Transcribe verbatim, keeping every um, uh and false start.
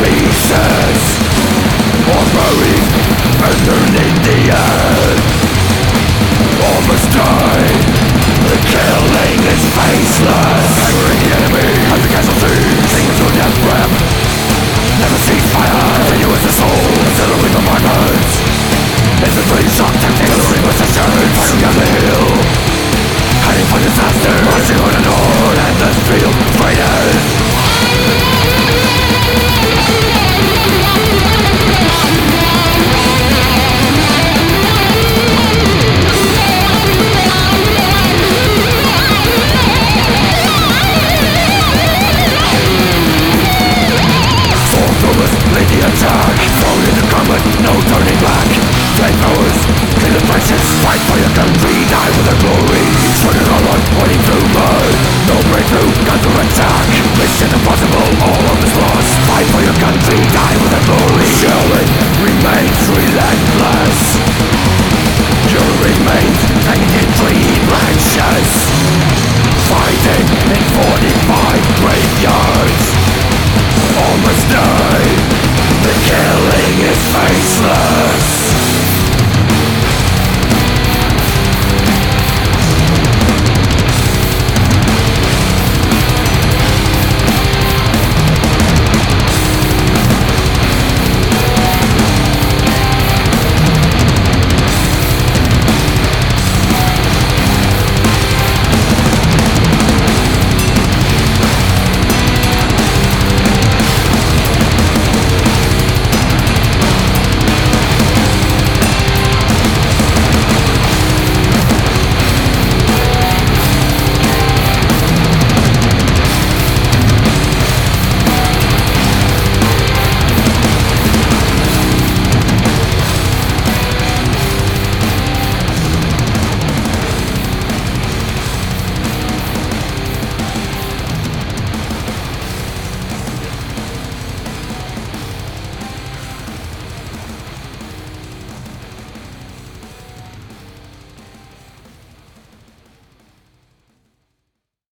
pieces, or buried underneath the earth. All must die. The killing is faceless. Hammering the enemy as a casualty, singing to a death breath. Never cease fire, continuous the soul, accelerating bombardments. Infantry shock tactics, delivering precision, fighting down the hill, heading for disaster, marching on and on, endless field fighters. Lead the attack, thrown in the combat, no turning back. Flamethrowers, clean the places, fight for your country, die with their glory. Shooting all on, pointing through mud, no breakthrough, counter-attack. Mission impossible, all of is lost. Fight for your country, die with their glory. Shelling remains relentless. Your remains hanging in three branches, fighting in forty-five graveyards. All must die.